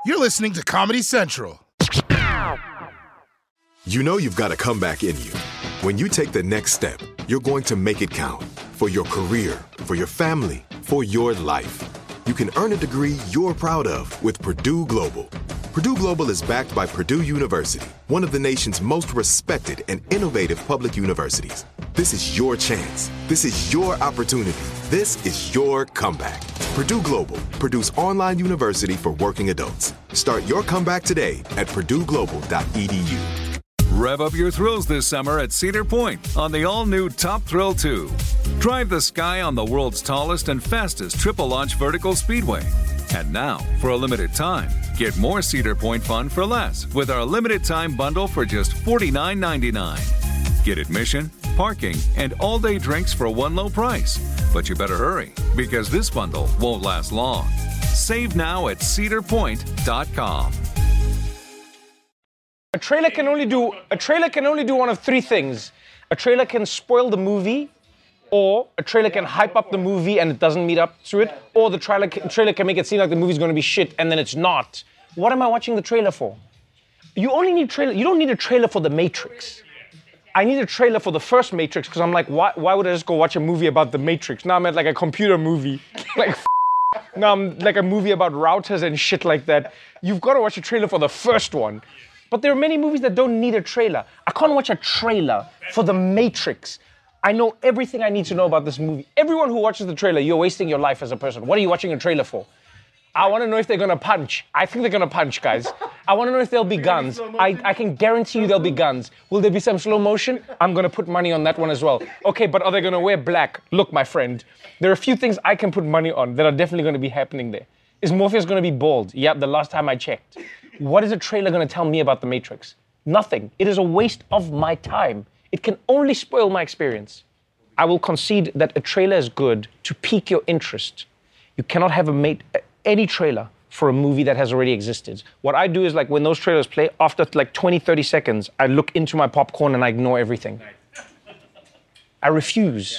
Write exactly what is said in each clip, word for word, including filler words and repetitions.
You're listening to Comedy Central. You know you've got a comeback in you. When you take the next step, you're going to make it count. For your career, for your family, for your life. You can earn a degree you're proud of with Purdue Global. Purdue Global is backed by Purdue University, one of the nation's most respected and innovative public universities. This is your chance. This is your opportunity. This is your comeback. Purdue Global, Purdue's online university for working adults. Start your comeback today at purdue global dot e d u. Rev up your thrills this summer at Cedar Point on the all-new Top Thrill two. Drive the sky on the world's tallest and fastest triple-launch vertical speedway. And now, for a limited time, get more Cedar Point fun for less with our limited-time bundle for just forty-nine ninety-nine. Get admission, parking, and all-day drinks for one low price. But you better hurry, because this bundle won't last long. Save now at cedar point dot com. A trailer can only do a trailer can only do one of three things. A trailer can spoil the movie, or a trailer can hype up the movie and it doesn't meet up to it, or the trailer can, trailer can make it seem like the movie's going to be shit and then it's not. What am I watching the trailer for? You only need trailer. You don't need a trailer for The Matrix. I need a trailer for the first Matrix because I'm like, why, why would I just go watch a movie about The Matrix? Now I'm at like a computer movie. like, f- now I'm like a movie about routers and shit like that. You've got to watch a trailer for the first one. But there are many movies that don't need a trailer. I can't watch a trailer for The Matrix. I know everything I need to know about this movie. Everyone who watches the trailer, you're wasting your life as a person. What are you watching a trailer for? I want to know if they're going to punch. I think they're going to punch, guys. I want to know if there'll be guns. I, I can guarantee you there'll be guns. Will there be some slow motion? I'm going to put money on that one as well. Okay, but are they going to wear black? Look, my friend, there are a few things I can put money on that are definitely going to be happening there. Is Morpheus going to be bald? Yep, the last time I checked. What is a trailer going to tell me about The Matrix? Nothing. It is a waste of my time. It can only spoil my experience. I will concede that a trailer is good to pique your interest. You cannot have a mate, any trailer for a movie that has already existed. What I do is like when those trailers play, after like twenty, thirty seconds, I look into my popcorn and I ignore everything. I refuse.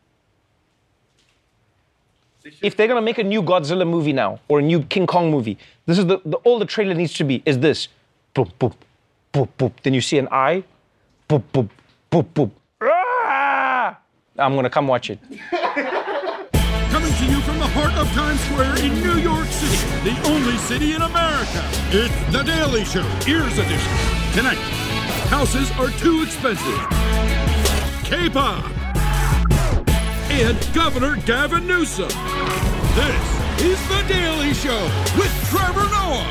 If they're gonna make a new Godzilla movie now, or a new King Kong movie, this is the, the all the trailer needs to be, is this. Boop, boop, boop, boop. Then you see an eye, boop, boop, boop, boop. Ah! I'm gonna come watch it. Coming to you from the heart of Times Square in New York City, the only city in America. It's The Daily Show, Ears Edition. Tonight, houses are too expensive. K-pop. And Governor Gavin Newsom. This is The Daily Show with Trevor Noah.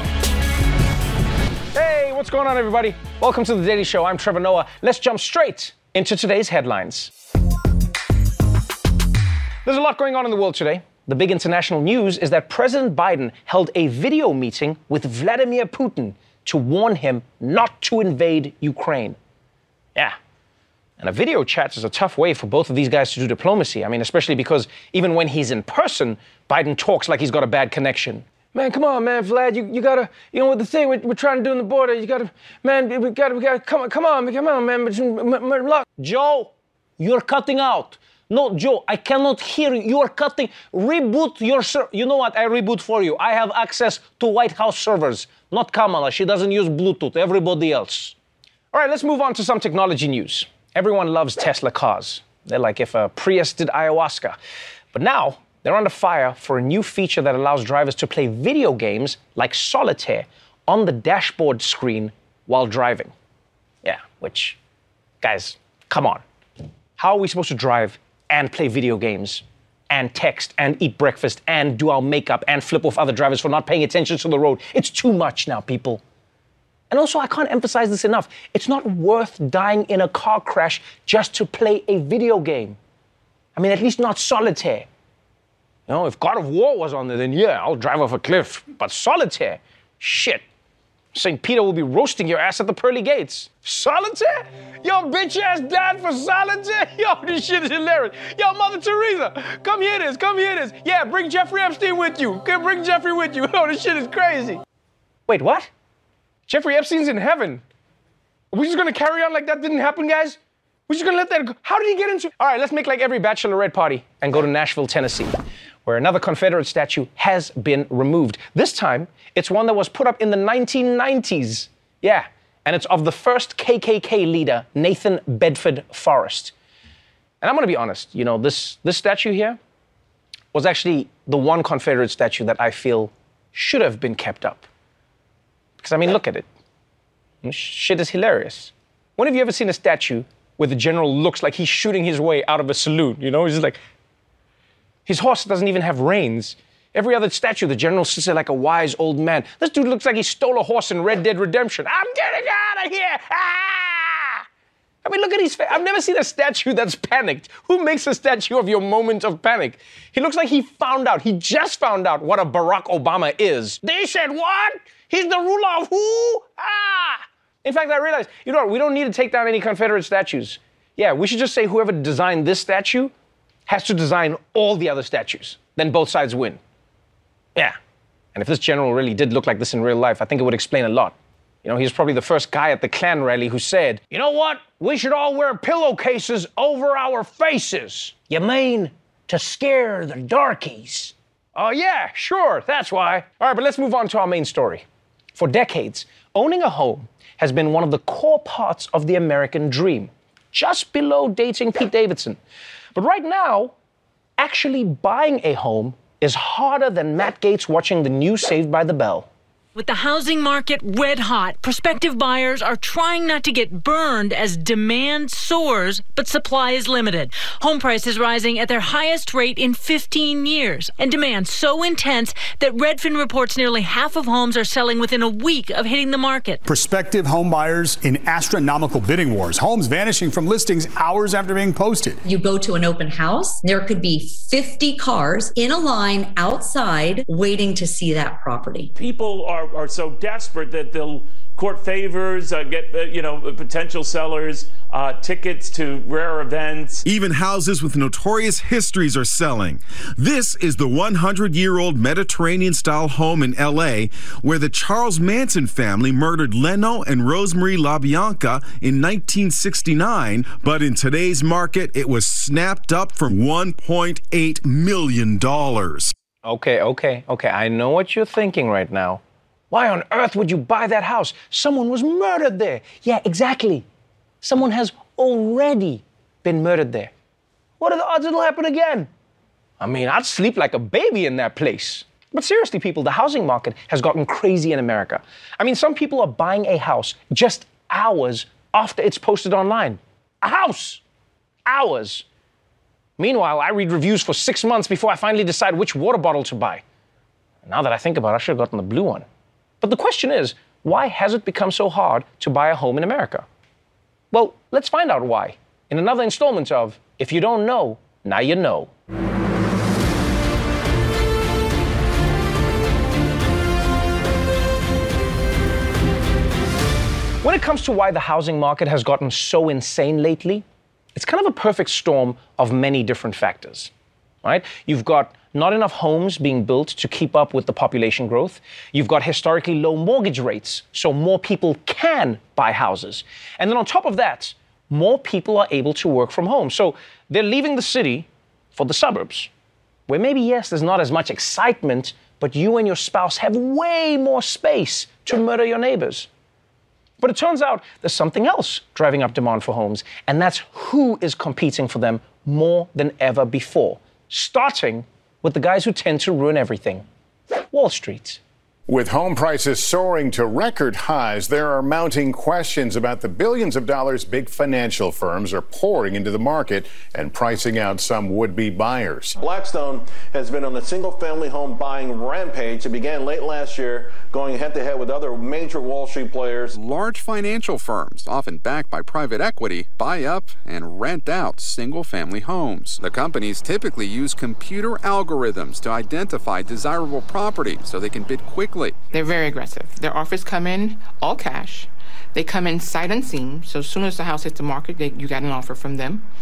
Hey, what's going on, everybody? Welcome to The Daily Show. I'm Trevor Noah. Let's jump straight into today's headlines. There's a lot going on in the world today. The big international news is that President Biden held a video meeting with Vladimir Putin to warn him not to invade Ukraine. Yeah. And a video chat is a tough way for both of these guys to do diplomacy. I mean, especially because even when he's in person, Biden talks like he's got a bad connection. Man, come on, man, Vlad, you, you gotta, you know what the thing we're, we're trying to do on the border, you gotta, man, we gotta, we gotta, come on, come on, come on, man. Joe, you're cutting out. No, Joe, I cannot hear you. You are cutting. Reboot your server. You know what? I reboot for you. I have access to White House servers. Not Kamala. She doesn't use Bluetooth. Everybody else. All right, let's move on to some technology news. Everyone loves Tesla cars. They're like if a Prius did ayahuasca. But now, they're under fire for a new feature that allows drivers to play video games like solitaire on the dashboard screen while driving. Yeah, which, guys, come on. How are we supposed to drive and play video games and text and eat breakfast and do our makeup and flip off other drivers for not paying attention to the road? It's too much now, people. And also, I can't emphasize this enough. It's not worth dying in a car crash just to play a video game. I mean, at least not solitaire. You know, if God of War was on there, then yeah, I'll drive off a cliff. But solitaire? Shit. Saint Peter will be roasting your ass at the pearly gates. Solitaire? Yo, bitch-ass dad for solitaire? Yo, this shit is hilarious. Yo, Mother Teresa, come hear this, come hear this. Yeah, bring Jeffrey Epstein with you. Come bring Jeffrey with you. Yo, this shit is crazy. Wait, what? Jeffrey Epstein's in heaven. Are we just gonna carry on like that didn't happen, guys? We're just gonna let that go. How did he get into... All right, let's make like every bachelorette party and go to Nashville, Tennessee, where another Confederate statue has been removed. This time, it's one that was put up in the nineteen nineties. Yeah, and it's of the first K K K leader, Nathan Bedford Forrest. And I'm going to be honest, you know, this, this statue here was actually the one Confederate statue that I feel should have been kept up. Because, I mean, look at it. Shit is hilarious. When have you ever seen a statue where the general looks like he's shooting his way out of a saloon? You know, he's just like, his horse doesn't even have reins. Every other statue, the general sits there like a wise old man. This dude looks like he stole a horse in Red Dead Redemption. I'm getting out of here! Ah! I mean, look at his face. I've never seen a statue that's panicked. Who makes a statue of your moment of panic? He looks like he found out, he just found out what a Barack Obama is. They said what? He's the ruler of who? Ah! In fact, I realized, you know what, we don't need to take down any Confederate statues. Yeah, we should just say whoever designed this statue has to design all the other statues. Then both sides win. Yeah. And if this general really did look like this in real life, I think it would explain a lot. You know, he was probably the first guy at the Klan rally who said, you know what? We should all wear pillowcases over our faces. You mean to scare the darkies? Oh, yeah, sure, that's why. All right, but let's move on to our main story. For decades, owning a home has been one of the core parts of the American dream, just below dating Pete Davidson. But right now, actually buying a home is harder than Matt Gaetz watching the new Saved by the Bell. With the housing market red hot, prospective buyers are trying not to get burned as demand soars, but supply is limited. Home prices rising at their highest rate in fifteen years, and demand so intense that Redfin reports nearly half of homes are selling within a week of hitting the market. Prospective home buyers in astronomical bidding wars, homes vanishing from listings hours after being posted. You go to an open house, there could be fifty cars in a line outside waiting to see that property. People are are so desperate that they'll court favors, uh, get, uh, you know, potential sellers uh, tickets to rare events. Even houses with notorious histories are selling. This is the hundred-year-old Mediterranean-style home in L A where the Charles Manson family murdered Leno and Rosemary LaBianca in nineteen sixty-nine, but in today's market, it was snapped up for one point eight million dollars. Okay, okay, okay, I know what you're thinking right now. Why on earth would you buy that house? Someone was murdered there. Yeah, exactly. Someone has already been murdered there. What are the odds it'll happen again? I mean, I'd sleep like a baby in that place. But seriously, people, the housing market has gotten crazy in America. I mean, some people are buying a house just hours after it's posted online. A house! Hours. Meanwhile, I read reviews for six months before I finally decide which water bottle to buy. Now that I think about it, I should have gotten the blue one. But the question is, why has it become so hard to buy a home in America? Well, let's find out why in another installment of If You Don't Know, Now You Know. When it comes to why the housing market has gotten so insane lately, it's kind of a perfect storm of many different factors, right? You've got not enough homes being built to keep up with the population growth. You've got historically low mortgage rates, so more people can buy houses. And then on top of that, more people are able to work from home. So they're leaving the city for the suburbs, where maybe, yes, there's not as much excitement, but you and your spouse have way more space to murder your neighbors. But it turns out there's something else driving up demand for homes, and that's who is competing for them more than ever before, starting with the guys who tend to ruin everything, Wall Street. With home prices soaring to record highs, there are mounting questions about the billions of dollars big financial firms are pouring into the market and pricing out some would-be buyers. Blackstone has been on a single-family home buying rampage. It began late last year, going head-to-head with other major Wall Street players. Large financial firms, often backed by private equity, buy up and rent out single-family homes. The companies typically use computer algorithms to identify desirable property so they can bid quickly. They're very aggressive. Their offers come in all cash. They come in sight unseen. So as soon as the house hits the market, they, you got an offer from them.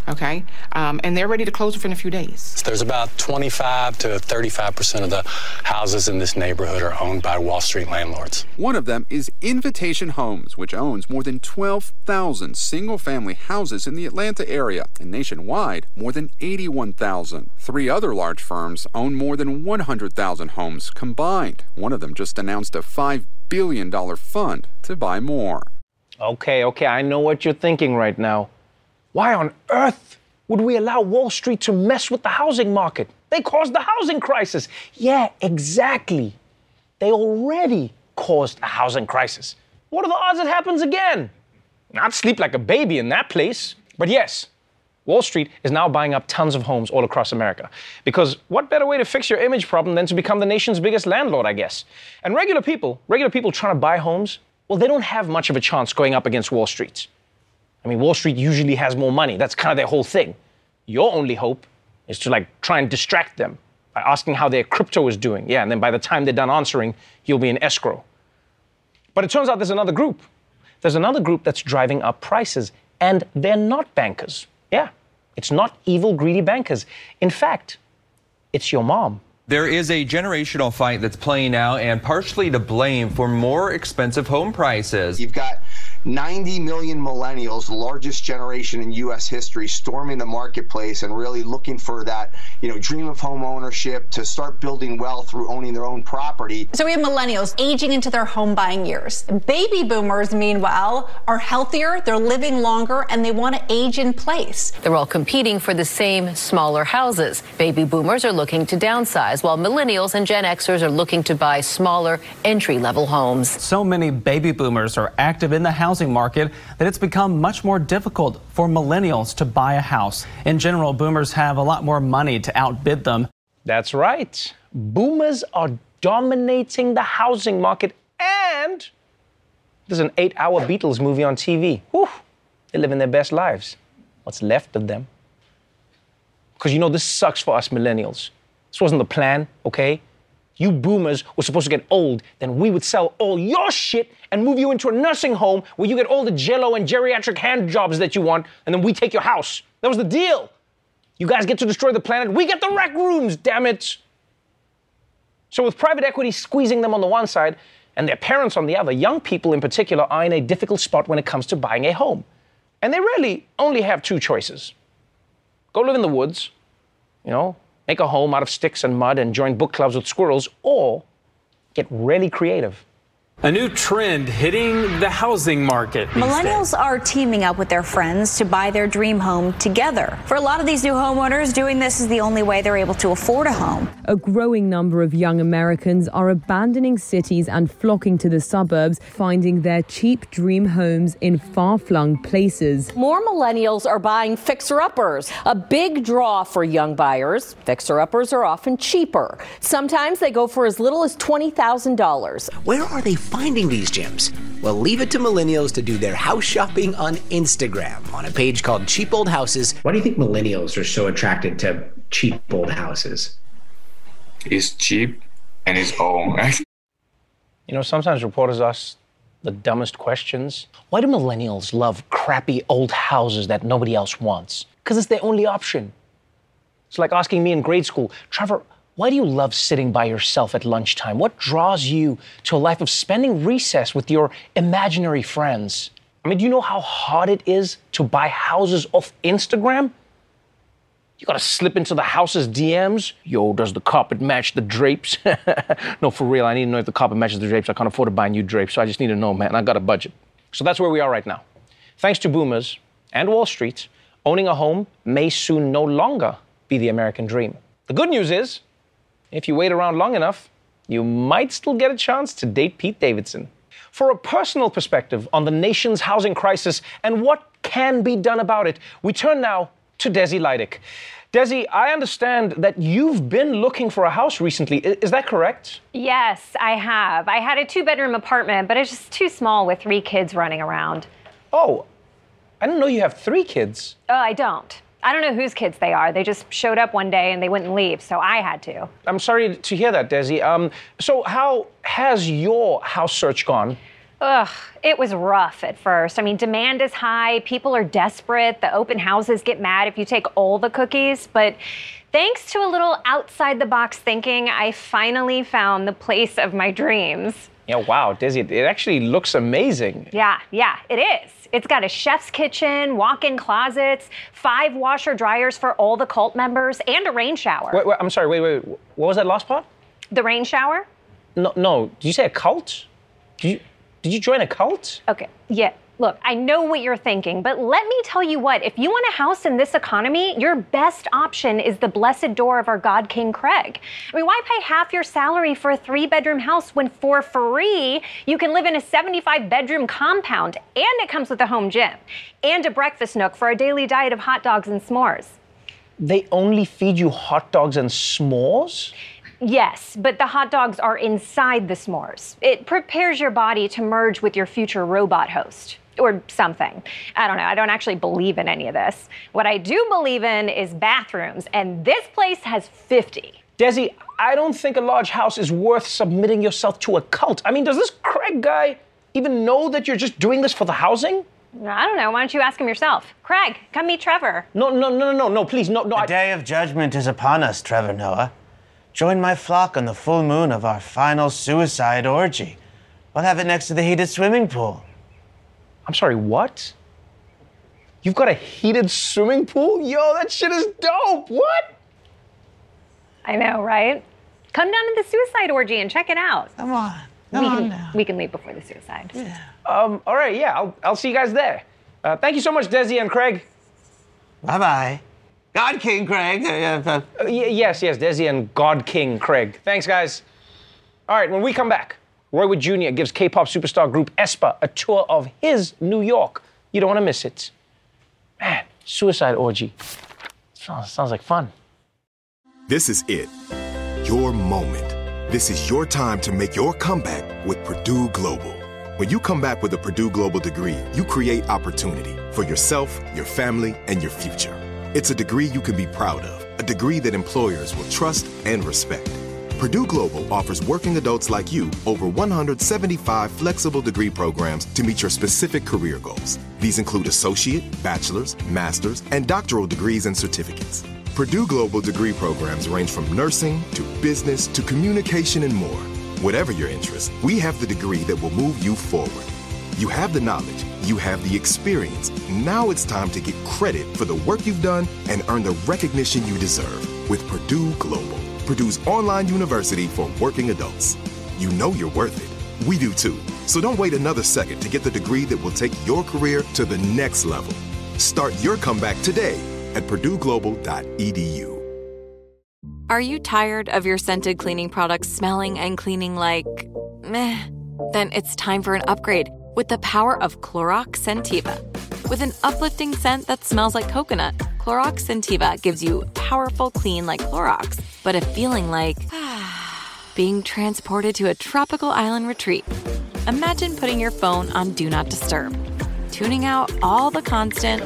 okay? Um, and they're ready to close within a few days. There's about twenty-five to thirty-five percent of the houses in this neighborhood are owned by Wall Street landlords. One of them is Invitation Homes, which owns more than twelve thousand single-family houses in the Atlanta area, and nationwide, more than eighty-one thousand. Three other large firms own more than one hundred thousand homes combined. One of them just announced a five billion dollars fund to buy more. Okay, okay, I know what you're thinking right now. Why on earth would we allow Wall Street to mess with the housing market? They caused the housing crisis. Yeah, exactly. They already caused a housing crisis. What are the odds it happens again? I'd sleep like a baby in that place. But yes, Wall Street is now buying up tons of homes all across America. Because what better way to fix your image problem than to become the nation's biggest landlord, I guess? And regular people, regular people trying to buy homes, well, they don't have much of a chance going up against Wall Street. I mean, Wall Street usually has more money. That's kind of their whole thing. Your only hope is to, like, try and distract them by asking how their crypto is doing. Yeah, and then by the time they're done answering, you'll be in escrow. But it turns out there's another group. There's another group that's driving up prices, and they're not bankers. Yeah, it's not evil, greedy bankers. In fact, it's your mom. There is a generational fight that's playing out and partially to blame for more expensive home prices. You've got ninety million millennials, the largest generation in U S history, storming the marketplace and really looking for that, you know, dream of home ownership, to start building wealth through owning their own property. So we have millennials aging into their home buying years. Baby boomers, meanwhile, are healthier, they're living longer, and they want to age in place. They're all competing for the same smaller houses. Baby boomers are looking to downsize, while millennials and Gen Xers are looking to buy smaller, entry-level homes. So many baby boomers are active in the housing market that it's become much more difficult for millennials to buy a house. In general, boomers have a lot more money to outbid them. That's right. Boomers are dominating the housing market, and there's an eight-hour Beatles movie on T V. Whew, they're living their best lives. What's left of them. Because, you know, this sucks for us millennials. This wasn't the plan, okay? You boomers were supposed to get old, then we would sell all your shit and move you into a nursing home where you get all the jello and geriatric hand jobs that you want, and then we take your house. That was the deal. You guys get to destroy the planet, we get the rec rooms, damn it. So with private equity squeezing them on the one side and their parents on the other, young people in particular are in a difficult spot when it comes to buying a home. And they really only have two choices. Go live in the woods, you know, make a home out of sticks and mud and join book clubs with squirrels, or get really creative. A new trend hitting the housing market. Millennials are teaming up with their friends to buy their dream home together. For a lot of these new homeowners, doing this is the only way they're able to afford a home. A growing number of young Americans are abandoning cities and flocking to the suburbs, finding their cheap dream homes in far-flung places. More millennials are buying fixer-uppers, a big draw for young buyers. Fixer-uppers are often cheaper. Sometimes they go for as little as twenty thousand dollars. Where are they finding these gems? Well, leave it to millennials to do their house shopping on Instagram on a page called Cheap Old Houses. Why do you think millennials are so attracted to cheap old houses? It's cheap and it's old. You know, sometimes reporters ask the dumbest questions. Why do millennials love crappy old houses that nobody else wants? Because it's their only option. It's like asking me in grade school, Trevor, why do you love sitting by yourself at lunchtime? What draws you to a life of spending recess with your imaginary friends? I mean, do you know how hard it is to buy houses off Instagram? You gotta slip into the house's D Ms. Yo, does the carpet match the drapes? No, for real, I need to know if the carpet matches the drapes. I can't afford to buy new drapes, so I just need to know, man. I got a budget. So that's where we are right now. Thanks to boomers and Wall Street, owning a home may soon no longer be the American dream. The good news is, if you wait around long enough, you might still get a chance to date Pete Davidson. For a personal perspective on the nation's housing crisis and what can be done about it, we turn now to Desi Leidick. Desi, I understand that you've been looking for a house recently. Is that correct? Yes, I have. I had a two-bedroom apartment, but it's just too small with three kids running around. Oh, I didn't know you have three kids. Oh, I don't. I don't know whose kids they are. They just showed up one day and they wouldn't leave, so I had to. I'm sorry to hear that, Desi. Um, so how has your house search gone? Ugh, it was rough at first. I mean, demand is high, people are desperate, the open houses get mad if you take all the cookies, but thanks to a little outside-the-box thinking, I finally found the place of my dreams. Yeah, wow, Desi, it actually looks amazing. Yeah, yeah, it is. It's got a chef's kitchen, walk-in closets, five washer dryers for all the cult members, and a rain shower. Wait, wait, I'm sorry, wait, wait, what was that last part? The rain shower? No, no, did you say a cult? Did you, did you join a cult? Okay, yeah. Look, I know what you're thinking, but let me tell you what, if you want a house in this economy, your best option is the blessed door of our God King Craig. I mean, why pay half your salary for a three-bedroom house when for free you can live in a seventy-five bedroom compound, and it comes with a home gym and a breakfast nook for a daily diet of hot dogs and s'mores? They only feed you hot dogs and s'mores? Yes, but the hot dogs are inside the s'mores. It prepares your body to merge with your future robot host. Or something. I don't know. I don't actually believe in any of this. What I do believe in is bathrooms, and this place has fifty. Desi, I don't think a large house is worth submitting yourself to a cult. I mean, does this Craig guy even know that you're just doing this for the housing? I don't know. Why don't you ask him yourself? Craig, come meet Trevor. No, no, no, no, no, please, no, no. The I... day of judgment is upon us, Trevor Noah. Join my flock on the full moon of our final suicide orgy. We'll have it next to the heated swimming pool. I'm sorry, what? You've got a heated swimming pool? Yo, that shit is dope. What? I know, right? Come down to the suicide orgy and check it out. Come on. Come we on can, now. We can leave before the suicide. Yeah. Um, all right, yeah, I'll, I'll see you guys there. Uh, thank you so much, Desi and Craig. Bye-bye. God King Craig. Uh, uh, uh, y- yes, yes, Desi and God King Craig. Thanks, guys. All right, when we come back, Roy Wood Junior gives K-pop superstar group aespa a tour of his New York. You don't want to miss it. Man, suicide orgy. Sounds, sounds like fun. This is it. Your moment. This is your time to make your comeback with Purdue Global. When you come back with a Purdue Global degree, you create opportunity for yourself, your family, and your future. It's a degree you can be proud of, a degree that employers will trust and respect. Purdue Global offers working adults like you over one hundred seventy-five flexible degree programs to meet your specific career goals. These include associate, bachelor's, master's, and doctoral degrees and certificates. Purdue Global degree programs range from nursing to business to communication and more. Whatever your interest, we have the degree that will move you forward. You have the knowledge, you have the experience. Now it's time to get credit for the work you've done and earn the recognition you deserve with Purdue Global. Purdue's online university for working adults. You know you're worth it. We do too. So don't wait another second to get the degree that will take your career to the next level. Start your comeback today at purdue global dot e d u. Are you tired of your scented cleaning products smelling and cleaning like meh? Then it's time for an upgrade with the power of Clorox Scentiva. With an uplifting scent that smells like coconut, Clorox Scentiva gives you powerful clean like Clorox, but a feeling like being transported to a tropical island retreat. Imagine putting your phone on Do Not Disturb, tuning out all the constant,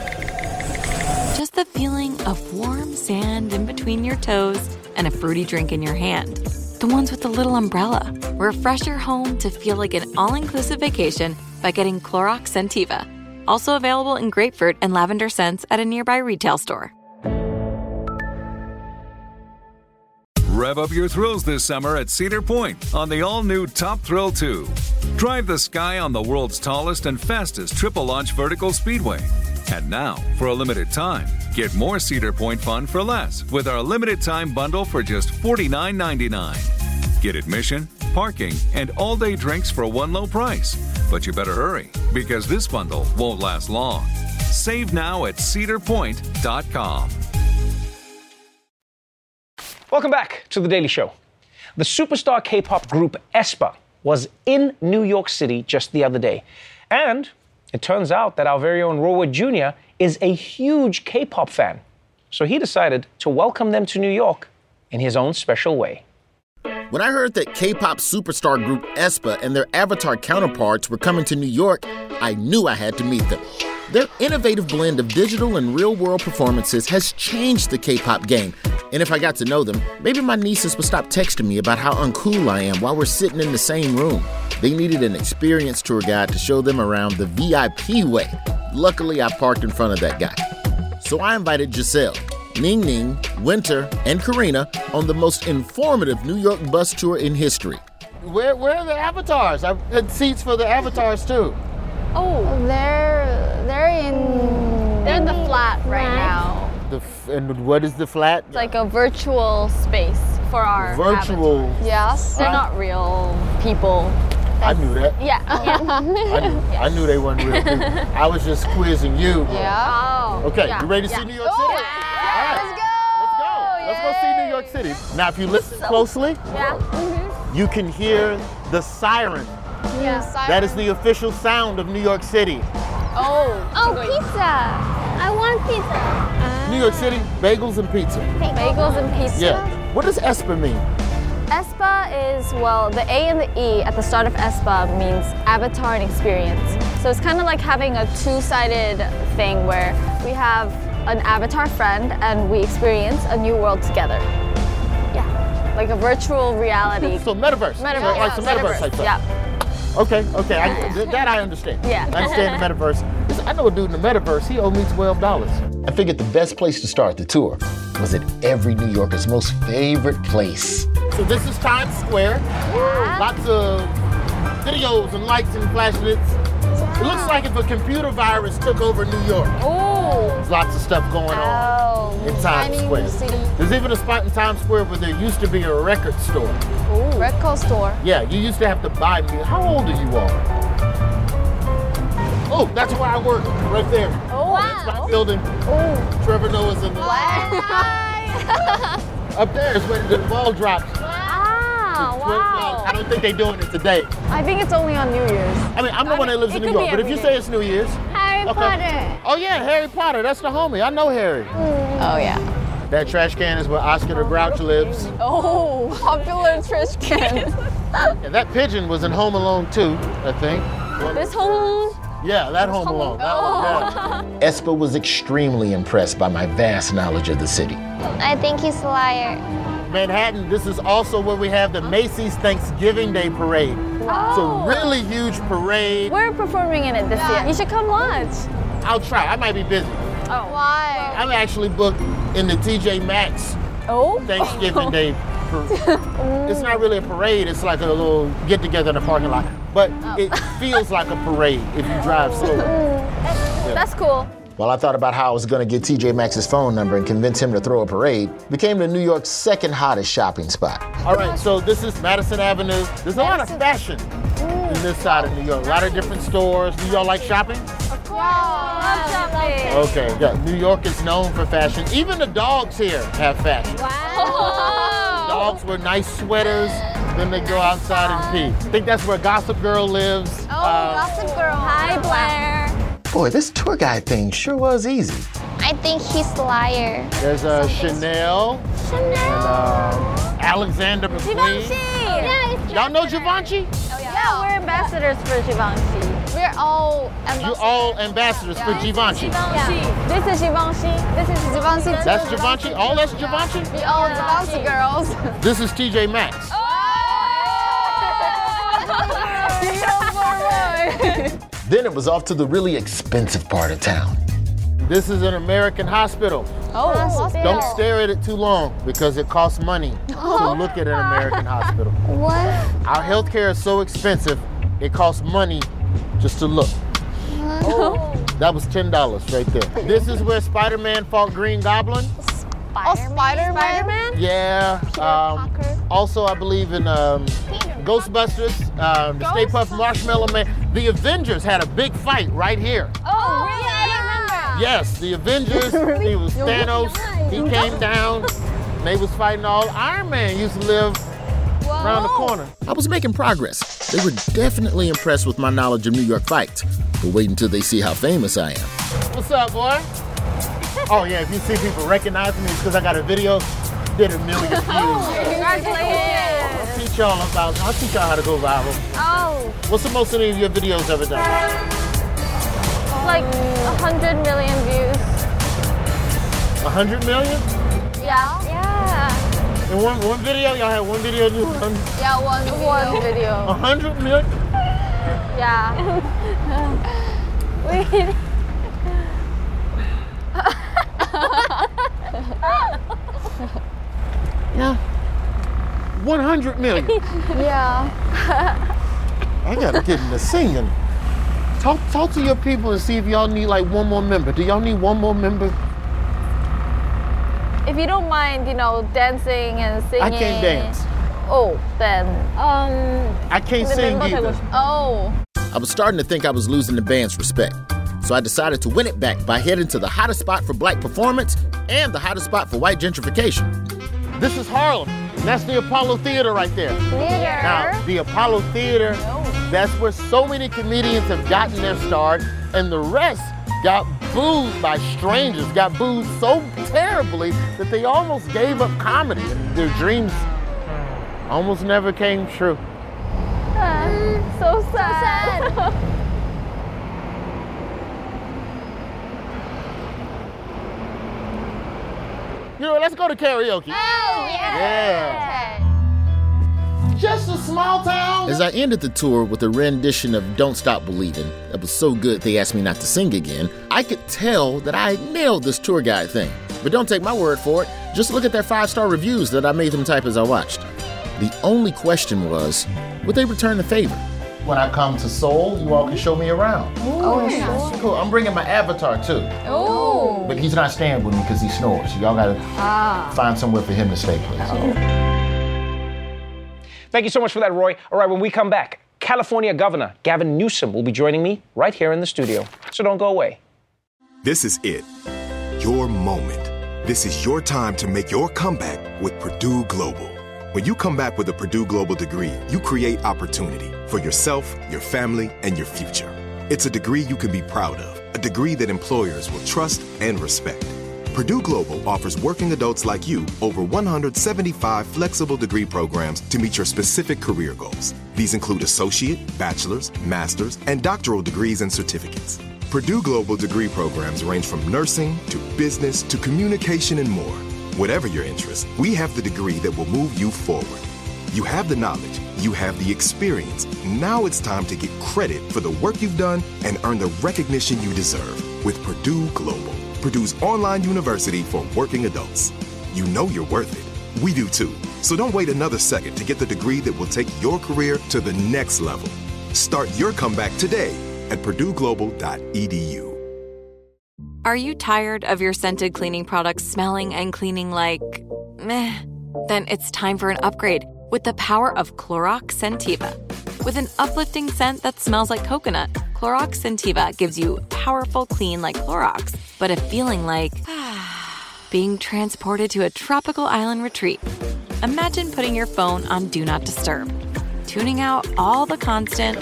just the feeling of warm sand in between your toes and a fruity drink in your hand. The ones with the little umbrella. Refresh your home to feel like an all-inclusive vacation by getting Clorox Scentiva. Also available in grapefruit and lavender scents at a nearby retail store. Rev up your thrills this summer at Cedar Point on the all-new Top Thrill two. Drive the sky on the world's tallest and fastest triple-launch vertical speedway. And now, for a limited time, get more Cedar Point fun for less with our limited-time bundle for just forty-nine ninety-nine. Get admission, parking, and all-day drinks for one low price. But you better hurry, because this bundle won't last long. Save now at cedar point dot com. Welcome back to The Daily Show. The superstar K-pop group aespa was in New York City just the other day. And it turns out that our very own Roy Wood Junior is a huge K-pop fan. So he decided to welcome them to New York in his own special way. When I heard that K-pop superstar group aespa and their Avatar counterparts were coming to New York, I knew I had to meet them. Their innovative blend of digital and real-world performances has changed the K-pop game. And if I got to know them, maybe my nieces would stop texting me about how uncool I am while we're sitting in the same room. They needed an experienced tour guide to show them around the V I P way. Luckily, I parked in front of that guy. So I invited Giselle, Ning Ning, Winter, and Karina on the most informative New York bus tour in history. Where, where are the avatars? I had seats for the avatars too. Oh, they're they're in they're in the flat right now. The f- and what is the flat? It's like a virtual space for our Virtual. avatars. Yes, they're I- not real people. I knew that. Yeah. I, knew, I knew they weren't real people. I was just quizzing you. Yeah. Oh. Okay, Yeah. you ready to Yeah. see New York Oh, City? yeah. All right. Let's go. Let's go see New York City. Now, if you listen closely, Yeah. Mm-hmm. you can hear the siren. Yeah. That is the official sound of New York City. Oh. Oh, pizza. I want pizza. New York City, bagels and pizza. Bagels and pizza. Yeah. What does E S P A mean? E S P A is, well, the A and the E at the start of E S P A means avatar and experience. So it's kind of like having a two-sided thing where we have an avatar friend and we experience a new world together. Yeah, like a virtual reality. So metaverse. Metaverse, Like some metaverse type stuff. Yeah. Okay, okay, I, th- that I understand. Yeah. I understand the metaverse. Listen, I know a dude in the metaverse, he owed me twelve dollars. I figured the best place to start the tour was at every New Yorker's most favorite place. So this is Times Square. Lots of videos and lights and flashing lights. It looks like if a computer virus took over New York. Oh. There's lots of stuff going on in Times Square. There's even a spot in Times Square where there used to be a record store. Ooh. Record store. Yeah, you used to have to buy music. How old are you all? Oh, that's where I work, right there. Oh, That's my building. Oh. Trevor Noah's in there. Up there is where the ball drops. Wow, wow. I don't think they're doing it today. I think it's only on New Year's. I mean, I'm the one that lives in New York, but if you say it's New Year's. Harry Okay. Potter. Oh yeah, Harry Potter, that's the homie. I know Harry. Oh, yeah. That trash can is where Oscar the Grouch lives. Oh, popular trash can. And that pigeon was in Home Alone too, I think. This Home Yeah, that Home Alone. That one, yeah. E S P A was extremely impressed by my vast knowledge of the city. I think he's a liar. Manhattan, this is also where we have the Macy's Thanksgiving Day Parade. It's a really huge parade. We're performing in it this year. You should come watch. I'll try. I might be busy. Oh. Why? I'm actually booked in the T J Maxx Oh. Thanksgiving Day Parade. It's not really a parade. It's like a little get-together in the parking lot. But it feels like a parade if you drive slow. Yeah. That's cool. While I thought about how I was going to get T J Maxx's phone number and convince him to throw a parade, became the New York's second hottest shopping spot. All right, so this is Madison Avenue. There's a lot of fashion in this side of New York. A lot of different stores. Do y'all like shopping? Wow, love shopping. Okay, yeah. New York is known for fashion. Even the dogs here have fashion. Wow. Dogs wear nice sweaters, then they go outside and pee. I think that's where Gossip Girl lives. Oh, Gossip Girl. Hi, Blair. Boy, this tour guide thing sure was easy. I think he's a liar. There's uh, Chanel. Chanel. And, uh, Alexander McQueen. Givenchy. Yeah, it's Y'all know Givenchy? Oh, yeah. yeah, we're ambassadors for Givenchy. We're all ambassadors. You're all ambassadors for Givenchy. Yeah. This is Givenchy. This is Givenchy too. That's Givenchy? All that's Givenchy? We all Givenchy girls. This is T J Maxx. Then it was off to the really expensive part of town. This is an American hospital. Oh, hospital. Don't stare at it too long because it costs money to look at an American hospital. What? Our healthcare is so expensive, it costs money just to look. Oh. That was ten dollars right there. This is where Spider-Man fought Green Goblin. Oh, Spider-Man? Spider-Man? Yeah. Um, also, I believe in um, Ghostbusters, um, the Stay Puft Marshmallow Man. The Avengers had a big fight right here. Oh, really? I don't remember. Yes, the Avengers. He was Thanos. He came down. They was fighting all. Iron Man used to live Whoa. around the corner. I was making progress. They were definitely impressed with my knowledge of New York fights. But wait until they see how famous I am. What's up, boy? Oh yeah, if you see people recognizing me, it's because I got a video, did a million views. Congratulations. I'll teach y'all about, I'll teach y'all how to go viral. Oh. What's the most any of your videos ever done? Like a hundred million views. A hundred million? Yeah. Yeah. In one one video, y'all had one video do one. Yeah, one video. One video. A hundred million. Yeah. Wait. Yeah. One hundred million. Yeah. I gotta get into singing. Talk talk to your people and see if y'all need like one more member. Do y'all need one more member? If you don't mind, you know, dancing and singing. I can't dance. Oh, then. Um. I can't sing either. Oh. I was starting to think I was losing the band's respect. So I decided to win it back by heading to the hottest spot for black performance and the hottest spot for white gentrification. This is Harlem. And that's the Apollo Theater right there. Theater? Now, the Apollo Theater, no. That's where so many comedians have gotten their start, and the rest got booed by strangers, got booed so terribly that they almost gave up comedy. Their dreams almost never came true. Uh, so sad. So sad. You know, let's go to karaoke. Oh, yeah. Yeah. Just a small town. As I ended the tour with a rendition of Don't Stop Believin', that was so good they asked me not to sing again, I could tell that I nailed this tour guide thing. But don't take my word for it. Just look at their five-star reviews that I made them type as I watched. The only question was, would they return the favor? When I come to Seoul, you all can show me around. Oh, yeah. Cool. I'm bringing my avatar too. Oh. But he's not staying with me because he snores. So y'all gotta ah. find somewhere for him to stay, please. Oh. Thank you so much for that, Roy. All right, when we come back, California Governor Gavin Newsom will be joining me right here in the studio. So don't go away. This is it. Your moment. This is your time to make your comeback with Purdue Global. When you come back with a Purdue Global degree, you create opportunity for yourself, your family, and your future. It's a degree you can be proud of, a degree that employers will trust and respect. Purdue Global offers working adults like you over one hundred seventy-five flexible degree programs to meet your specific career goals. These include associate, bachelor's, master's, and doctoral degrees and certificates. Purdue Global degree programs range from nursing to business to communication and more. Whatever your interest, we have the degree that will move you forward. You have the knowledge, you have the experience. Now it's time to get credit for the work you've done and earn the recognition you deserve with Purdue Global, Purdue's online university for working adults. You know you're worth it. We do too. So don't wait another second to get the degree that will take your career to the next level. Start your comeback today at purdue global dot e d u. Are you tired of your scented cleaning products smelling and cleaning like meh? Then it's time for an upgrade with the power of Clorox Scentiva. With an uplifting scent that smells like coconut, Clorox Scentiva gives you powerful clean like Clorox, but a feeling like being transported to a tropical island retreat. Imagine putting your phone on Do Not Disturb, tuning out all the constant,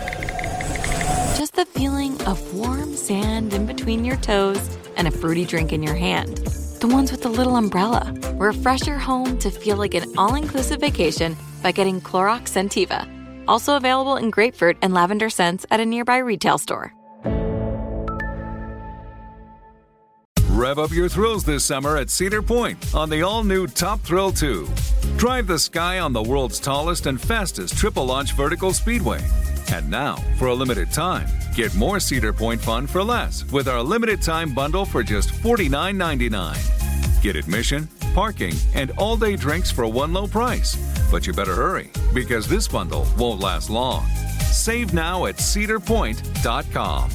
just the feeling of warm sand in between your toes and a fruity drink in your hand. The ones with the little umbrella. Refresh your home to feel like an all-inclusive vacation by getting Clorox Scentiva. Also available in grapefruit and lavender scents at a nearby retail store. Rev up your thrills this summer at Cedar Point on the all-new Top Thrill two. Drive the sky on the world's tallest and fastest triple-launch vertical speedway. And now, for a limited time, get more Cedar Point fun for less with our limited-time bundle for just forty-nine ninety-nine. Get admission, parking, and all-day drinks for one low price. But you better hurry, because this bundle won't last long. Save now at cedar point dot com.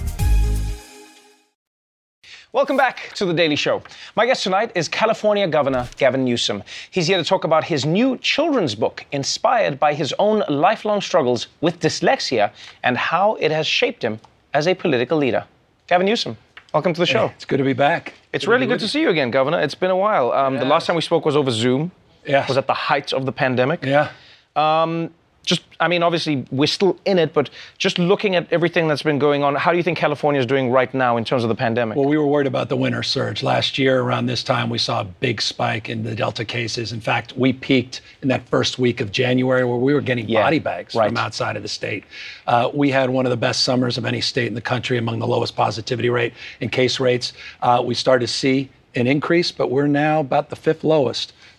Welcome back to The Daily Show. My guest tonight is California Governor Gavin Newsom. He's here to talk about his new children's book, inspired by his own lifelong struggles with dyslexia and how it has shaped him as a political leader. Gavin Newsom, welcome to the show. Hey, it's good to be back. It's good really good to see you again, Governor. It's been a while. Um, yeah. The last time we spoke was over Zoom. Yeah. It was at the height of the pandemic. Yeah. Um, Just, I mean, obviously, we're still in it, but just looking at everything that's been going on, how do you think California is doing right now in terms of the pandemic? Well, we were worried about the winter surge. Last year, around this time, we saw a big spike in the Delta cases. In fact, we peaked in that first week of January where we were getting yeah, body bags right. from outside of the state. Uh, we had one of the best summers of any state in the country, among the lowest positivity rate and case rates. Uh, we started to see an increase, but we're now about the fifth lowest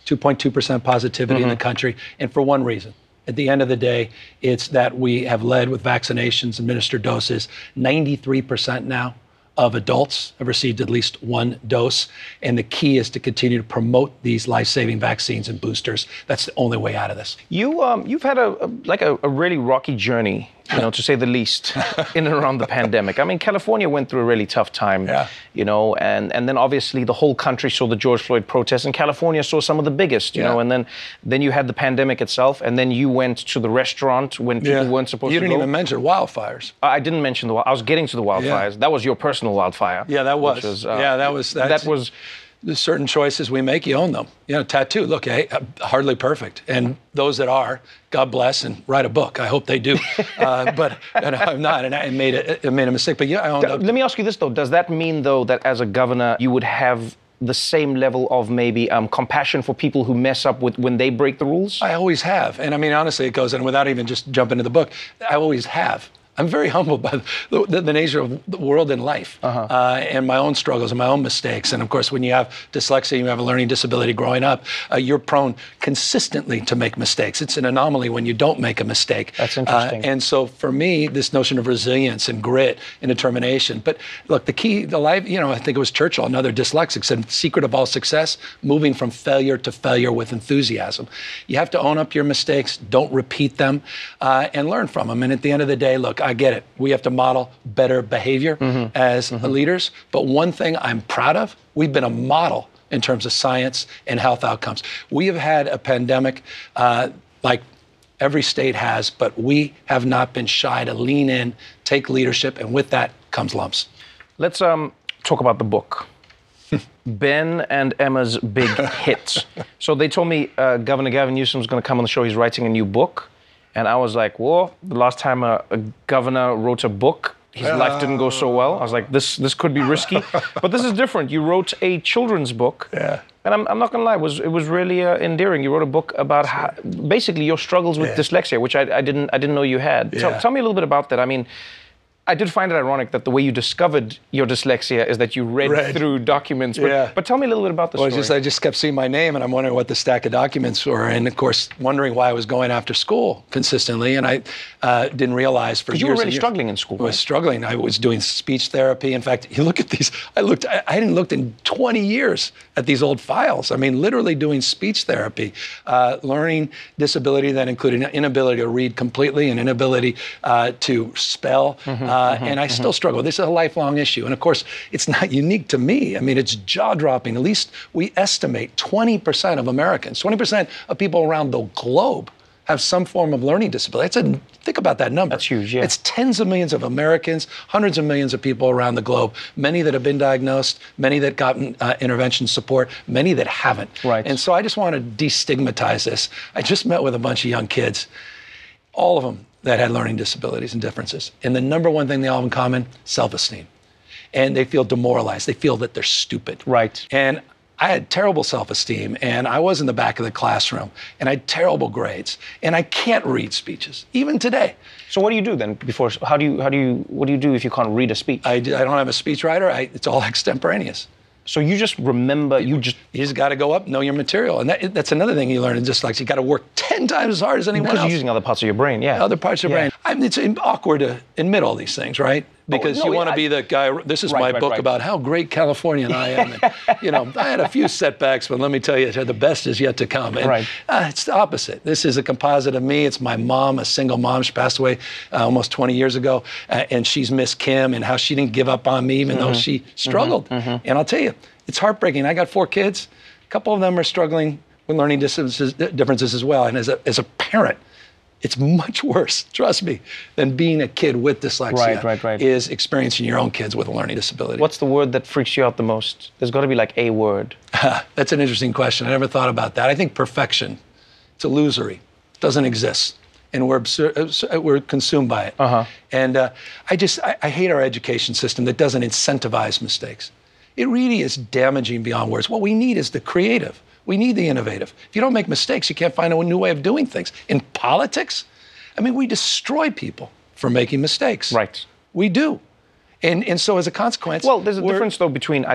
two point two percent positivity mm-hmm. in the country, and for one reason. At the end of the day, it's that we have led with vaccinations, administered doses. ninety-three percent now of adults have received at least one dose. And the key is to continue to promote these life-saving vaccines and boosters. That's the only way out of this. You, um, you've had a, a like a, a really rocky journey, you know, to say the least, in and around the pandemic. I mean, California went through a really tough time, yeah. you know, and, and then obviously the whole country saw the George Floyd protests, and California saw some of the biggest, you yeah. know, and then then you had the pandemic itself, and then you went to the restaurant when people yeah. weren't supposed you to go. You didn't even mention wildfires. I didn't mention the I was getting to the wildfires. Yeah. That was your personal wildfire. Yeah, that was. was uh, yeah, that was. That was. There's certain choices we make, you own them. You know, tattoo, look, hey, hardly perfect. And those that are, God bless, and write a book. I hope they do. uh, but and I'm not, and I made a, I made a mistake. But yeah, I own up. Let me ask you this, though. Does that mean, though, that as a governor, you would have the same level of maybe um, compassion for people who mess up with when they break the rules? I always have. And I mean, honestly, it goes, and without even just jumping into the book, I always have. I'm very humbled by the, the, the nature of the world and life uh-huh. uh, and my own struggles and my own mistakes. And of course, when you have dyslexia, you have a learning disability growing up, uh, you're prone consistently to make mistakes. It's an anomaly when you don't make a mistake. That's interesting. Uh, and so for me, this notion of resilience and grit and determination. But look, the key, the life, you know, I think it was Churchill, another dyslexic, said, secret of all success, moving from failure to failure with enthusiasm. You have to own up your mistakes, don't repeat them, uh, and learn from them. And at the end of the day, look, I get it. We have to model better behavior mm-hmm. as mm-hmm. leaders. But one thing I'm proud of, we've been a model in terms of science and health outcomes. We have had a pandemic uh, like every state has, but we have not been shy to lean in, take leadership, and with that comes lumps. Let's um, talk about the book. Ben and Emma's big hit. So they told me uh, Governor Gavin Newsom's going to come on the show. He's writing a new book. And I was like, well, the last time a, a governor wrote a book, his uh, life didn't go so well. I was like, this this could be risky. But this is different. You wrote a children's book. Yeah. And I'm, I'm not going to lie, it was, it was really uh, endearing. You wrote a book about how, basically your struggles with yeah. dyslexia, which I, I, didn't, I didn't know you had. Yeah. Tell, tell me a little bit about that. I mean, I did find it ironic that the way you discovered your dyslexia is that you read, read. through documents. But, yeah. but tell me a little bit about the well, story. Just, I just kept seeing my name, and I'm wondering what the stack of documents were. And, of course, wondering why I was going after school consistently. And I uh, didn't realize for years you were really years, struggling in school, I was right? struggling. I was doing speech therapy. In fact, you look at these. I looked. I, I hadn't looked in twenty years at these old files. I mean, literally doing speech therapy, uh, learning disability that included an inability to read completely, an inability uh, to spell. Mm-hmm, uh, mm-hmm, and I mm-hmm. still struggle. This is a lifelong issue. And of course, it's not unique to me. I mean, it's jaw-dropping. At least we estimate twenty percent of Americans, twenty percent of people around the globe have some form of learning disability. It's a, think about that number. That's huge, yeah. It's tens of millions of Americans, hundreds of millions of people around the globe, many that have been diagnosed, many that gotten uh, intervention support, many that haven't. Right. And so I just want to destigmatize this. I just met with a bunch of young kids, all of them that had learning disabilities and differences. And the number one thing they all have in common, self-esteem. And they feel demoralized. They feel that they're stupid. Right. And I had terrible self-esteem, and I was in the back of the classroom, and I had terrible grades, and I can't read speeches, even today. So what do you do then before, how do you, how do you, what do you do if you can't read a speech? I, I don't have a speechwriter. I, it's all extemporaneous. So you just remember, you just... You just got to go up, know your material. And that, that's another thing you learn in dyslexia. You got to work ten times as hard as anyone because else. Because you're using other parts of your brain, yeah. Other parts of your yeah. brain. I mean, it's awkward to admit all these things, right? Because oh, no, you want to be the guy, this is right, my right, book right. about how great Californian I am. And, you know, I had a few setbacks, but let me tell you, the best is yet to come. And right. uh, it's the opposite. This is a composite of me. It's my mom, a single mom. She passed away uh, almost twenty years ago. Uh, and she's Miss Kim, and how she didn't give up on me, even mm-hmm. though she struggled. Mm-hmm. Mm-hmm. And I'll tell you, it's heartbreaking. I got four kids. A couple of them are struggling with learning differences, differences as well. And as a, as a parent, it's much worse, trust me, than being a kid with dyslexia right, right, right. is experiencing your own kids with a learning disability. What's the word that freaks you out the most? There's got to be like a word. That's an interesting question. I never thought about that. I think perfection. It's illusory. It doesn't exist. And we're absur- we're consumed by it. Uh-huh. And uh, I just, I, I hate our education system that doesn't incentivize mistakes. It really is damaging beyond words. What we need is the creative. We need the innovative. If you don't make mistakes, you can't find a new way of doing things. In politics, I mean, we destroy people for making mistakes. Right. We do. And and so as a consequence... Well, there's a difference, though, between, I think,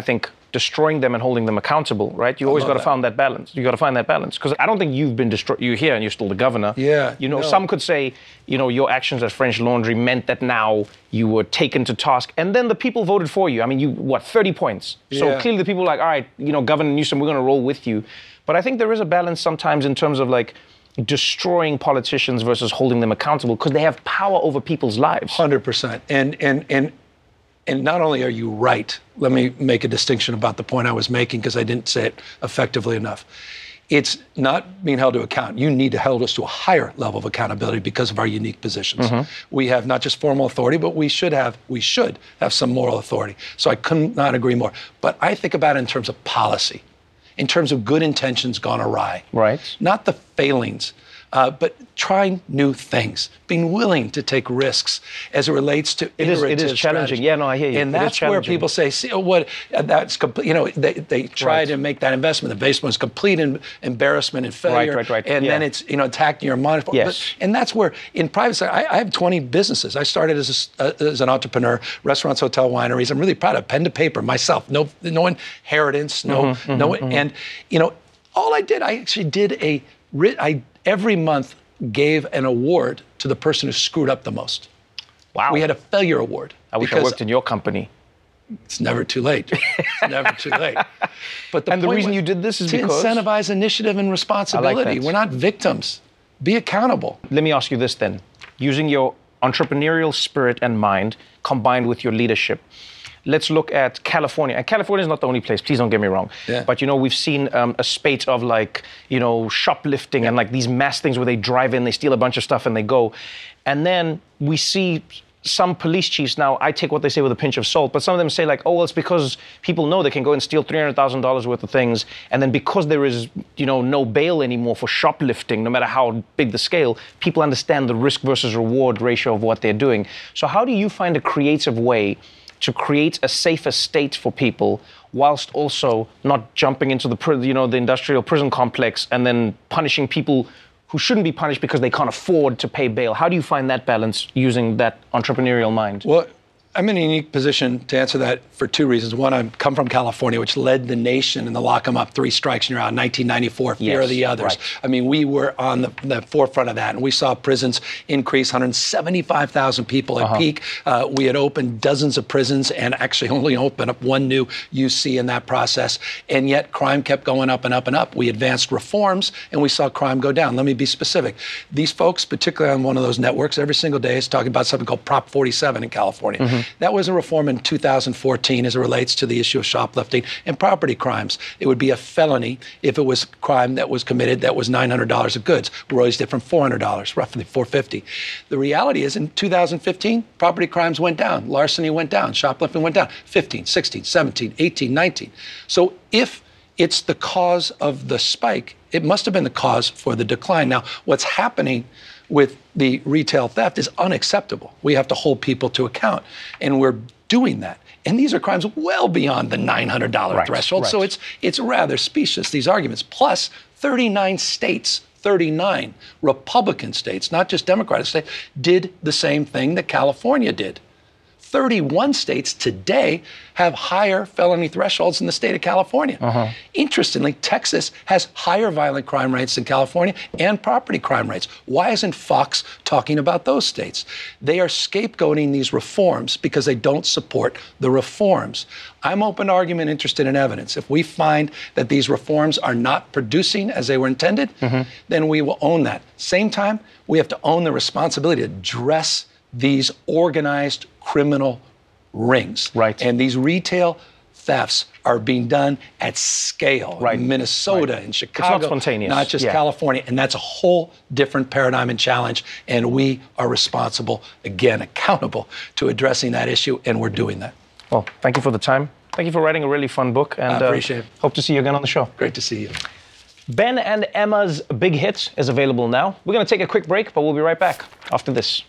destroying them and holding them accountable, right? You always got to find that balance. You got to find that balance because I don't think you've been destroyed. You're here and you're still the governor. Yeah. You know, no. some could say, you know, your actions at French Laundry meant that now you were taken to task, and then the people voted for you. I mean, you what thirty points. So Yeah. clearly the people were like, all right, you know, Governor Newsom, we're going to roll with you. But I think there is a balance sometimes in terms of like destroying politicians versus holding them accountable because they have power over people's lives. one hundred percent. And and and and not only are you right, let me make a distinction about the point I was making because I didn't say it effectively enough. It's not being held to account. You need to hold us to a higher level of accountability because of our unique positions. Mm-hmm. We have not just formal authority, but we should have we should have some moral authority. So I could not agree more. But I think about it in terms of policy, in terms of good intentions gone awry. Right. Not the failings, uh, but trying new things, being willing to take risks as it relates to It is, it iterative is challenging. strategy. Yeah, no, I hear you. And It is that's where challenging. people say, see, oh, what, uh, that's complete, you know, they, they try Right. to make that investment. The investment is complete em- embarrassment and failure. Right, right, right. And Yeah. then it's, you know, attacking your money. Yes. But, and that's where, in private sector, I, I have twenty businesses. I started as, a s uh, as an entrepreneur, restaurants, hotel, wineries. I'm really proud of pen to paper myself. No, no inheritance, no, Mhm, no, mhm, mhm. and, you know, all I did, I actually did a, writ- I every month gave an award to the person who screwed up the most. Wow. We had a failure award. I wish I because worked in your company. It's never too late. It's never too late. But the And the point reason was you did this is to because- incentivize initiative and responsibility. that. We're not victims. Be accountable. Let me ask you this then. Using your entrepreneurial spirit and mind combined with your leadership, let's look at California. And California is not the only place, please don't get me wrong. Yeah. But, you know, we've seen um, a spate of like, you know, shoplifting and like these mass things where they drive in, they steal a bunch of stuff and they go. And then we see some police chiefs now, I take what they say with a pinch of salt, but some of them say like, oh, well, it's because people know they can go and steal three hundred thousand dollars worth of things. And then because there is, you know, no bail anymore for shoplifting, no matter how big the scale, people understand the risk versus reward ratio of what they're doing. So how do you find a creative way to create a safer state for people whilst also not jumping into the, pri- you know, the industrial prison complex and then punishing people who shouldn't be punished because they can't afford to pay bail? How do you find that balance using that entrepreneurial mind? Well, I'm in a unique position to answer that for two reasons. One, I come from California, which led the nation in the lock 'em up, three strikes and you're out in nineteen ninety-four, fear Yes, of the others. right. I mean, we were on the, the forefront of that, and we saw prisons increase one hundred seventy-five thousand people at Uh-huh. peak. Uh, we had opened dozens of prisons and actually only opened up one new U C in that process, and yet crime kept going up and up and up. We advanced reforms, and we saw crime go down. Let me be specific. These folks, particularly on one of those networks, every single day is talking about something called Prop forty-seven in California. Mm-hmm. That was a reform in two thousand fourteen as it relates to the issue of shoplifting and property crimes. It would be a felony if it was crime that was committed that was nine hundred dollars of goods. We always did from four hundred dollars, roughly four hundred fifty dollars. The reality is in two thousand fifteen, property crimes went down, larceny went down, shoplifting went down, fifteen, sixteen, seventeen, eighteen, nineteen. So if it's the cause of the spike, it must have been the cause for the decline. Now, what's happening with the retail theft is unacceptable. We have to hold people to account, and we're doing that. And these are crimes well beyond the nine hundred dollars Right, threshold. So right. it's it's rather specious, these arguments. Plus, thirty-nine states, thirty-nine Republican states, not just Democratic states, did the same thing that California did. thirty-one states today have higher felony thresholds than the state of California. Uh-huh. Interestingly, Texas has higher violent crime rates than California and property crime rates. Why isn't Fox talking about those states? They are scapegoating these reforms because they don't support the reforms. I'm open to argument, interested in evidence. If we find that these reforms are not producing as they were intended, Mm-hmm. then we will own that. Same time, we have to own the responsibility to address these organized criminal rings. Right. And these retail thefts are being done at scale. Right. In Minnesota Right. and It's Chicago. not spontaneous. Not just Yeah. California. And that's a whole different paradigm and challenge. And we are responsible, again, accountable to addressing that issue. And we're doing that. Well, thank you for the time. Thank you for writing a really fun book. And I appreciate uh, it. hope to see you again on the show. Great to see you. Ben and Emma's Big Hit is available now. We're going to take a quick break, but we'll be right back after this.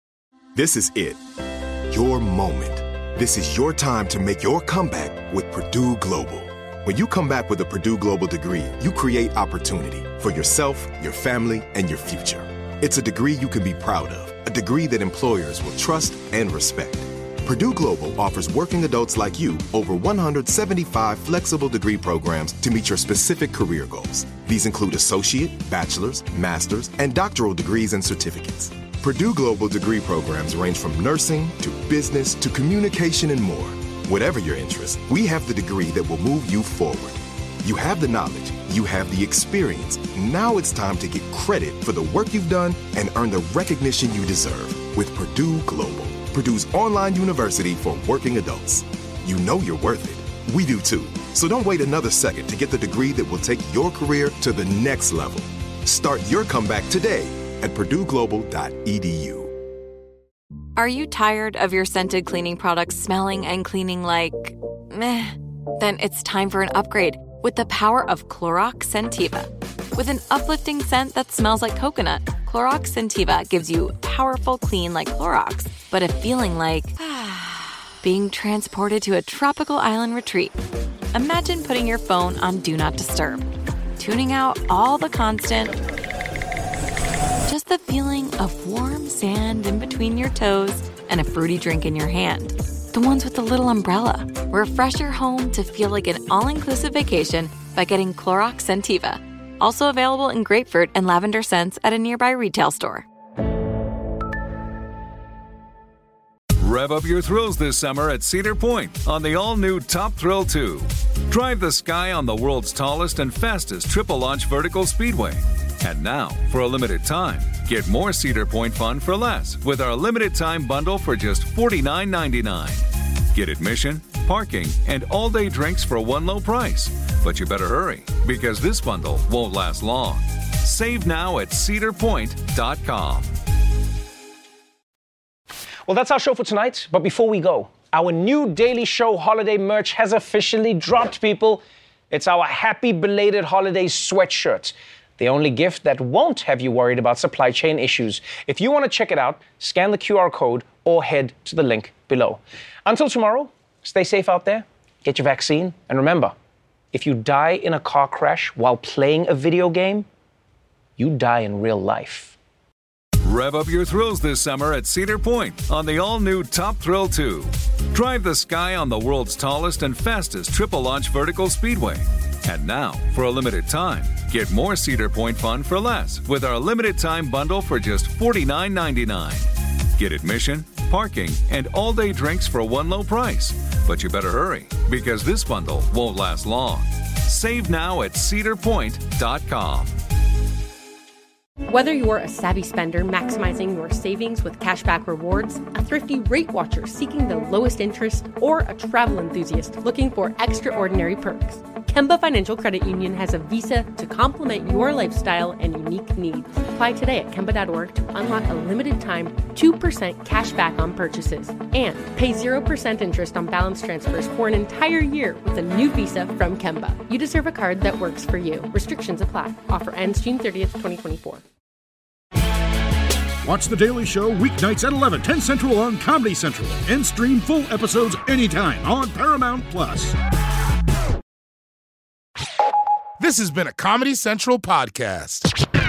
This is it. Your moment. This is your time to make your comeback with Purdue Global. When you come back with a Purdue Global degree, you create opportunity for yourself, your family, and your future. It's a degree you can be proud of, a degree that employers will trust and respect. Purdue Global offers working adults like you over one hundred seventy-five flexible degree programs to meet your specific career goals. These include associate, bachelor's, master's, and doctoral degrees and certificates. Purdue Global degree programs range from nursing to business to communication and more. Whatever your interest, we have the degree that will move you forward. You have the knowledge, you have the experience. Now it's time to get credit for the work you've done and earn the recognition you deserve with Purdue Global, Purdue's online university for working adults. You know you're worth it. We do too. So don't wait another second to get the degree that will take your career to the next level. Start your comeback today at purdue global dot e d u. Are you tired of your scented cleaning products smelling and cleaning like meh? Then it's time for an upgrade with the power of Clorox Scentiva. With an uplifting scent that smells like coconut, Clorox Scentiva gives you powerful clean like Clorox, but a feeling like being transported to a tropical island retreat. Imagine putting your phone on Do Not Disturb, tuning out all the constant, just the feeling of warm sand in between your toes and a fruity drink in your hand. The ones with the little umbrella. Refresh your home to feel like an all-inclusive vacation by getting Clorox Scentiva. Also available in grapefruit and lavender scents at a nearby retail store. Rev up your thrills this summer at Cedar Point on the all-new Top Thrill two. Drive the sky on the world's tallest and fastest triple-launch vertical speedway. And now, for a limited time, get more Cedar Point fun for less with our limited-time bundle for just forty-nine ninety-nine. Get admission, parking, and all-day drinks for one low price. But you better hurry, because this bundle won't last long. Save now at cedar point dot com. Well, that's our show for tonight. But before we go, our new Daily Show holiday merch has officially dropped, people. It's our Happy Belated Holiday sweatshirt. The only gift that won't have you worried about supply chain issues. If you want to check it out, scan the Q R code or head to the link below. Until tomorrow, stay safe out there, get your vaccine, and remember, if you die in a car crash while playing a video game, you die in real life. Rev up your thrills this summer at Cedar Point on the all-new Top Thrill two. Drive the sky on the world's tallest and fastest triple-launch vertical speedway. And now, for a limited time, get more Cedar Point fun for less with our limited-time bundle for just forty-nine ninety-nine. Get admission, parking, and all-day drinks for one low price. But you better hurry, because this bundle won't last long. Save now at cedar point dot com. Whether you're a savvy spender maximizing your savings with cashback rewards, a thrifty rate watcher seeking the lowest interest, or a travel enthusiast looking for extraordinary perks, Kemba Financial Credit Union has a visa to complement your lifestyle and unique needs. Apply today at kemba dot org to unlock a limited-time two percent cash back on purchases and pay zero percent interest on balance transfers for an entire year with a new visa from Kemba. You deserve a card that works for you. Restrictions apply. Offer ends June thirtieth, twenty twenty-four. Watch The Daily Show weeknights at eleven, ten Central on Comedy Central and stream full episodes anytime on Paramount Plus. This has been a Comedy Central podcast.